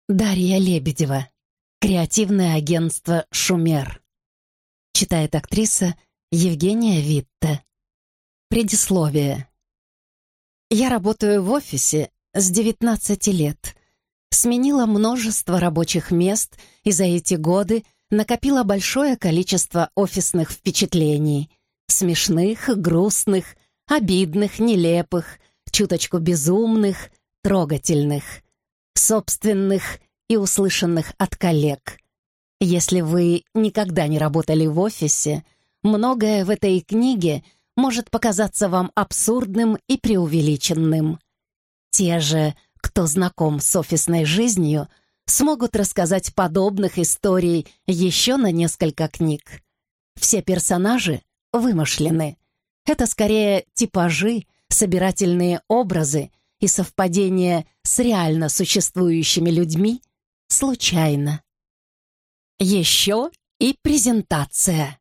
Дарья Лебедева. Креативное агентство «Шумер». Читает актриса Евгения Витте. Предисловие. Я работаю в офисе с 19 лет. Сменила множество рабочих мест и за эти годы накопила большое количество офисных впечатлений. Смешных, грустных, обидных, нелепых, чуточку безумных, трогательных. Собственных и услышанных от коллег. Если вы никогда не работали в офисе, многое в этой книге может показаться вам абсурдным и преувеличенным. Те же, кто знаком с офисной жизнью, смогут рассказать подобных историй еще на несколько книг. Все персонажи вымышлены. Это скорее типажи, собирательные образы и совпадение с реально существующими людьми случайно. Еще и презентация.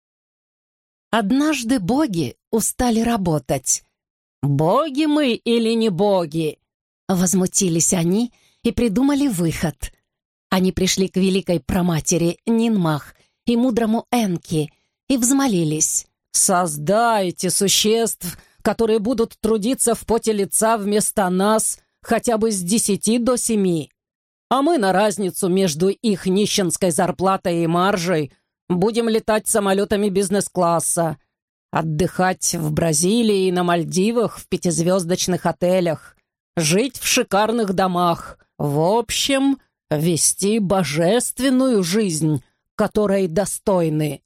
Однажды боги устали работать. «Боги мы или не боги?» Возмутились они и придумали выход. Они пришли к великой праматери Нинмах и мудрому Энки и взмолились: «Создайте существ, которые будут трудиться в поте лица вместо нас хотя бы с 10 до 7. А мы на разницу между их нищенской зарплатой и маржей будем летать самолетами бизнес-класса, отдыхать в Бразилии и на Мальдивах в 5-звездочных отелях, жить в шикарных домах, в общем, вести божественную жизнь, которой достойны».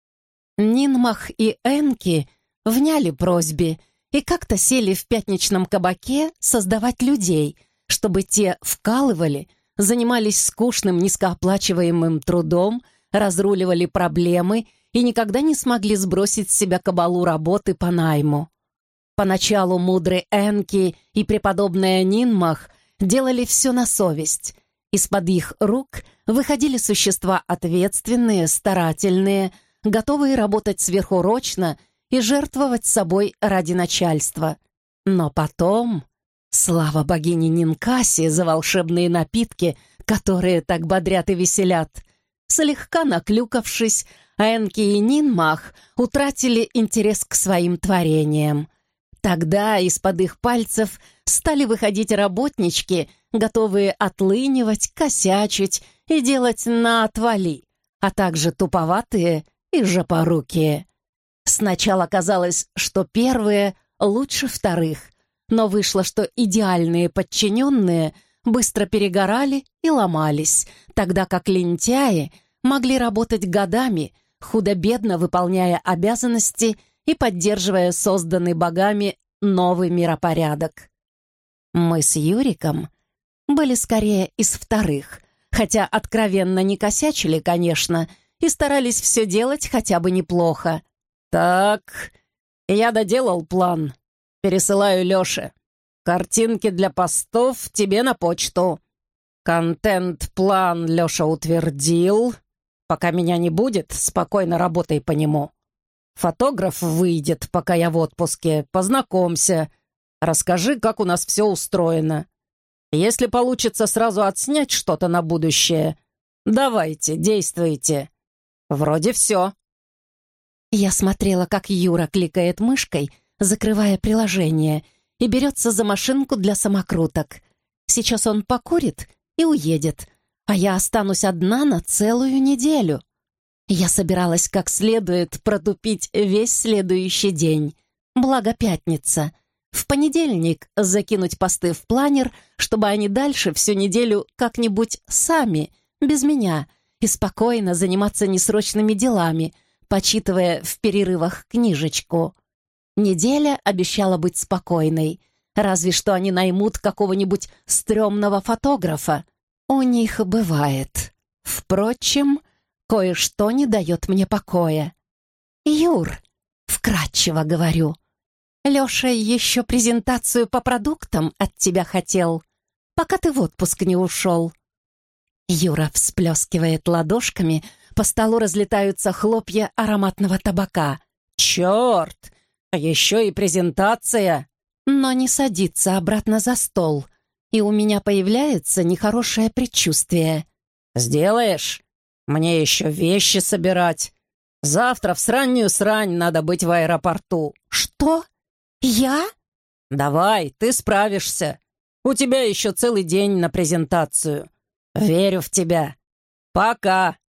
Нинмах и Энки вняли просьбе и как-то сели в пятничном кабаке создавать людей, чтобы те вкалывали, занимались скучным низкооплачиваемым трудом, разруливали проблемы и никогда не смогли сбросить с себя кабалу работы по найму. Поначалу мудрый Энки и преподобная Нинмах делали все на совесть. Из-под их рук выходили существа ответственные, старательные, готовые работать сверхурочно и жертвовать собой ради начальства. Но потом, слава богине Нинкаси за волшебные напитки, которые так бодрят и веселят, слегка наклюкавшись, Энки и Нинмах утратили интерес к своим творениям. Тогда из-под их пальцев стали выходить работнички, готовые отлынивать, косячить и делать на отвали, а также туповатые и жопорукие. Сначала казалось, что первые лучше вторых, но вышло, что идеальные подчиненные быстро перегорали и ломались, тогда как лентяи могли работать годами, худо-бедно выполняя обязанности и поддерживая созданный богами новый миропорядок. Мы с Юриком были скорее из вторых, хотя откровенно не косячили, конечно, и старались все делать хотя бы неплохо. «Так, я доделал план. Пересылаю Лёше. Картинки для постов тебе на почту. Контент-план Лёша утвердил. Пока меня не будет, спокойно работай по нему. Фотограф выйдет, пока я в отпуске. Познакомься. Расскажи, как у нас все устроено. Если получится сразу отснять что-то на будущее, давайте, действуйте. Вроде все». Я смотрела, как Юра кликает мышкой, закрывая приложение, и берется за машинку для самокруток. Сейчас он покурит и уедет, а я останусь одна на целую неделю. Я собиралась как следует протупить весь следующий день, благо пятница. В понедельник закинуть посты в планер, чтобы они дальше всю неделю как-нибудь сами, без меня, и спокойно заниматься несрочными делами, почитывая в перерывах книжечку. Неделя обещала быть спокойной, разве что они наймут какого-нибудь стрёмного фотографа. У них бывает. Впрочем, кое-что не дает мне покоя. «Юр», — вкратчиво говорю, — «Лёша еще презентацию по продуктам от тебя хотел, пока ты в отпуск не ушел». Юра всплескивает ладошками, по столу разлетаются хлопья ароматного табака. «Черт! Еще и презентация!» Но не садится обратно за стол. и у меня появляется нехорошее предчувствие. «Сделаешь? Мне еще вещи собирать. Завтра в сраннюю срань надо быть в аэропорту». «Что? Я?» «Давай, ты справишься. У тебя еще целый день на презентацию. Верю в тебя. Пока».